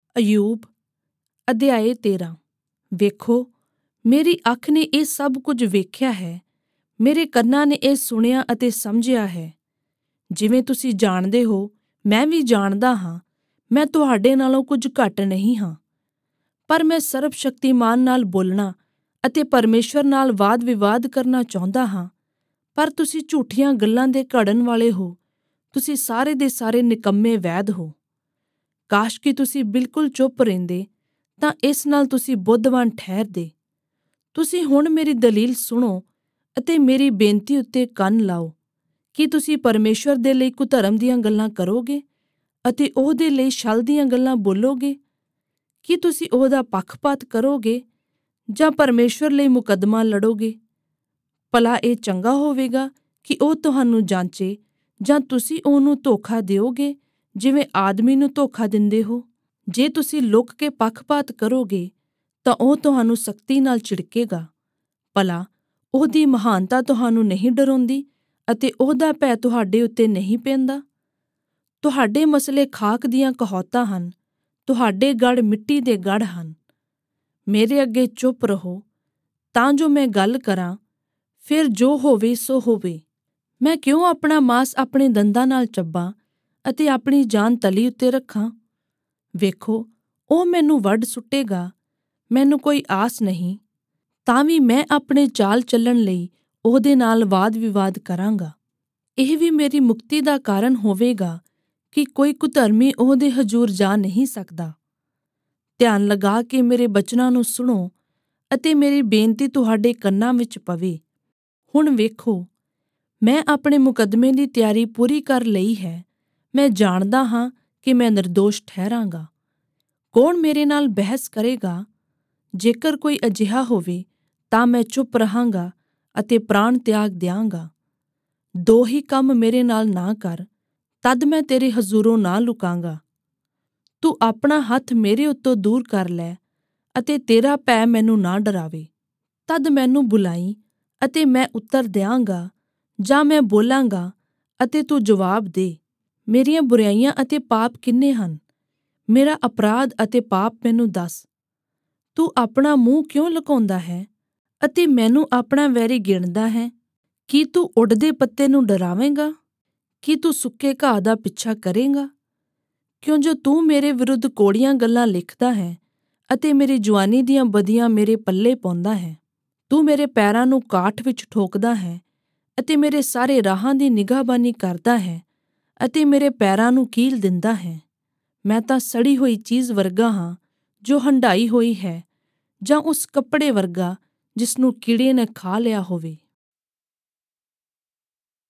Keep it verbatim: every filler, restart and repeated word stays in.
ਅਯੂਬ ਅਧਿਆਇ ਤੇਰਾਂ। ਵੇਖੋ, ਮੇਰੀ ਅੱਖ ਨੇ ਇਹ ਸਭ ਕੁਝ ਵੇਖਿਆ ਹੈ, ਮੇਰੇ ਕੰਨਾਂ ਨੇ ਇਹ ਸੁਣਿਆ ਅਤੇ ਸਮਝਿਆ ਹੈ। ਜਿਵੇਂ ਤੁਸੀਂ ਜਾਣਦੇ ਹੋ, ਮੈਂ ਵੀ ਜਾਣਦਾ ਹਾਂ, ਮੈਂ ਤੁਹਾਡੇ ਨਾਲੋਂ ਕੁਝ ਘੱਟ ਨਹੀਂ ਹਾਂ। ਪਰ ਮੈਂ ਸਰਬਸ਼ਕਤੀਮਾਨ ਨਾਲ ਬੋਲਣਾ ਅਤੇ ਪਰਮੇਸ਼ਵਰ ਨਾਲ ਵਾਦ ਵਿਵਾਦ ਕਰਨਾ ਚਾਹੁੰਦਾ ਹਾਂ। ਪਰ ਤੁਸੀਂ ਝੂਠੀਆਂ ਗੱਲਾਂ ਦੇ ਘੜਨ ਵਾਲੇ ਹੋ, ਤੁਸੀਂ ਸਾਰੇ ਦੇ ਸਾਰੇ ਨਿਕੰਮੇ ਵੈਦ ਹੋ। ਕਾਸ਼ ਕਿ ਤੁਸੀਂ ਬਿਲਕੁਲ ਚੁੱਪ ਰਹਿੰਦੇ, ਤਾਂ ਇਸ ਨਾਲ ਤੁਸੀਂ ਬੁੱਧਵਾਨ ਠਹਿਰਦੇ। ਤੁਸੀਂ ਹੁਣ ਮੇਰੀ ਦਲੀਲ ਸੁਣੋ ਅਤੇ ਮੇਰੀ ਬੇਨਤੀ ਉੱਤੇ ਕੰਨ ਲਾਓ। ਕੀ ਤੁਸੀਂ ਪਰਮੇਸ਼ਵਰ ਦੇ ਲਈ ਕੁਧਰਮ ਦੀਆਂ ਗੱਲਾਂ ਕਰੋਗੇ ਅਤੇ ਉਹਦੇ ਲਈ ਛਲ ਦੀਆਂ ਗੱਲਾਂ ਬੋਲੋਗੇ? ਕੀ ਤੁਸੀਂ ਉਹਦਾ ਪੱਖਪਾਤ ਕਰੋਗੇ ਜਾਂ ਪਰਮੇਸ਼ਵਰ ਲਈ ਮੁਕੱਦਮਾ ਲੜੋਗੇ? ਭਲਾ ਇਹ ਚੰਗਾ ਹੋਵੇਗਾ ਕਿ ਉਹ ਤੁਹਾਨੂੰ ਜਾਂਚੇ, ਜਾਂ ਤੁਸੀਂ ਉਹਨੂੰ ਧੋਖਾ ਦਿਓਗੇ ਜਿਵੇਂ ਆਦਮੀ ਨੂੰ ਧੋਖਾ ਦਿੰਦੇ ਹੋ? ਜੇ ਤੁਸੀਂ ਲੁਕ ਕੇ ਪੱਖਪਾਤ ਕਰੋਗੇ ਤਾਂ ਉਹ ਤੁਹਾਨੂੰ ਸਖਤੀ ਨਾਲ ਝਿੜਕੇਗਾ। ਭਲਾ ਉਹਦੀ ਮਹਾਨਤਾ ਤੁਹਾਨੂੰ ਨਹੀਂ ਡਰਾਉਂਦੀ ਅਤੇ ਉਹਦਾ ਭੈ ਤੁਹਾਡੇ ਉੱਤੇ ਨਹੀਂ ਪੈਂਦਾ? ਤੁਹਾਡੇ ਮਸਲੇ ਖਾਕ ਦੀਆਂ ਕਹੌਤਾਂ ਹਨ, ਤੁਹਾਡੇ ਗੜ੍ਹ ਮਿੱਟੀ ਦੇ ਗੜ੍ਹ ਹਨ। ਮੇਰੇ ਅੱਗੇ ਚੁੱਪ ਰਹੋ ਤਾਂ ਜੋ ਮੈਂ ਗੱਲ ਕਰਾਂ, ਫਿਰ ਜੋ ਹੋਵੇ ਸੋ ਹੋਵੇ। ਮੈਂ ਕਿਉਂ ਆਪਣਾ ਮਾਸ ਆਪਣੇ ਦੰਦਾਂ ਨਾਲ ਚੱਬਾਂ ਅਤੇ ਆਪਣੀ ਜਾਨ ਤਲੀ ਉੱਤੇ ਰੱਖਾਂ? ਵੇਖੋ, ਉਹ ਮੈਨੂੰ ਵੱਢ ਸੁੱਟੇਗਾ, ਮੈਨੂੰ ਕੋਈ ਆਸ ਨਹੀਂ, ਤਾਂ ਵੀ ਮੈਂ ਆਪਣੇ ਚਾਲ ਚੱਲਣ ਲਈ ਉਹਦੇ ਨਾਲ ਵਾਦ ਵਿਵਾਦ ਕਰਾਂਗਾ। ਇਹ ਵੀ ਮੇਰੀ ਮੁਕਤੀ ਦਾ ਕਾਰਨ ਹੋਵੇਗਾ ਕਿ ਕੋਈ ਕੁਧਰਮੀ ਉਹਦੇ ਹਜ਼ੂਰ ਜਾ ਨਹੀਂ ਸਕਦਾ। ਧਿਆਨ ਲਗਾ ਕੇ ਮੇਰੇ ਬਚਨਾਂ ਨੂੰ ਸੁਣੋ ਅਤੇ ਮੇਰੀ ਬੇਨਤੀ ਤੁਹਾਡੇ ਕੰਨਾਂ ਵਿੱਚ ਪਵੇ। ਹੁਣ ਵੇਖੋ, ਮੈਂ ਆਪਣੇ ਮੁਕੱਦਮੇ ਦੀ ਤਿਆਰੀ ਪੂਰੀ ਕਰ ਲਈ ਹੈ। ਮੈਂ ਜਾਣਦਾ ਹਾਂ ਕਿ ਮੈਂ ਨਿਰਦੋਸ਼ ਠਹਿਰਾਂਗਾ। ਕੌਣ ਮੇਰੇ ਨਾਲ ਬਹਿਸ ਕਰੇਗਾ? ਜੇਕਰ ਕੋਈ ਅਜਿਹਾ ਹੋਵੇ ਤਾਂ ਮੈਂ ਚੁੱਪ ਰਹਾਂਗਾ ਅਤੇ ਪ੍ਰਾਣ ਤਿਆਗ ਦਿਆਂਗਾ। ਦੋ ਹੀ ਕੰਮ ਮੇਰੇ ਨਾਲ ਨਾ ਕਰ, ਤਦ ਮੈਂ ਤੇਰੇ ਹਜ਼ੂਰੋਂ ਨਾ ਲੁਕਾਂਗਾ। ਤੂੰ ਆਪਣਾ ਹੱਥ ਮੇਰੇ ਉੱਤੋਂ ਦੂਰ ਕਰ ਲੈ ਅਤੇ ਤੇਰਾ ਭੈ ਮੈਨੂੰ ਨਾ ਡਰਾਵੇ। ਤਦ ਮੈਨੂੰ ਬੁਲਾਈ ਅਤੇ ਮੈਂ ਉੱਤਰ ਦਿਆਂਗਾ, ਜਾਂ ਮੈਂ ਬੋਲਾਂਗਾ ਅਤੇ ਤੂੰ ਜਵਾਬ ਦੇ। ਮੇਰੀਆਂ ਬੁਰਾਈਆਂ ਅਤੇ ਪਾਪ ਕਿੰਨੇ ਹਨ? ਮੇਰਾ ਅਪਰਾਧ ਅਤੇ ਪਾਪ ਮੈਨੂੰ ਦੱਸ। ਤੂੰ ਆਪਣਾ ਮੂੰਹ ਕਿਉਂ ਲੁਕਾਉਂਦਾ ਹੈ ਅਤੇ ਮੈਨੂੰ ਆਪਣਾ ਵੈਰੀ ਗਿਣਦਾ ਹੈ? ਕੀ ਤੂੰ ਉੱਡਦੇ ਪੱਤੇ ਨੂੰ ਡਰਾਵੇਂਗਾ? ਕੀ ਤੂੰ ਸੁੱਕੇ ਘਾਹ ਦਾ ਪਿੱਛਾ ਕਰੇਂਗਾ? ਕਿਉਂ ਜੋ ਤੂੰ ਮੇਰੇ ਵਿਰੁੱਧ ਕੋੜੀਆਂ ਗੱਲਾਂ ਲਿਖਦਾ ਹੈ ਅਤੇ ਮੇਰੀ ਜਵਾਨੀ ਦੀਆਂ ਬਦੀਆਂ ਮੇਰੇ ਪੱਲੇ ਪਾਉਂਦਾ ਹੈ। ਤੂੰ ਮੇਰੇ ਪੈਰਾਂ ਨੂੰ ਕਾਠ ਵਿੱਚ ਠੋਕਦਾ ਹੈ ਅਤੇ ਮੇਰੇ ਸਾਰੇ ਰਾਹਾਂ ਦੀ ਨਿਗਾਹਬਾਨੀ ਕਰਦਾ ਹੈ ਅਤੇ ਮੇਰੇ ਪੈਰਾਂ ਨੂੰ ਕੀਲ ਦਿੰਦਾ ਹੈ। ਮੈਂ ਤਾਂ ਸੜੀ ਹੋਈ ਚੀਜ਼ ਵਰਗਾ ਹਾਂ ਜੋ ਹੰਢਾਈ ਹੋਈ ਹੈ, ਜਾਂ ਉਸ ਕੱਪੜੇ ਵਰਗਾ ਜਿਸ ਨੂੰ ਕੀੜੇ ਨੇ ਖਾ ਲਿਆ ਹੋਵੇ।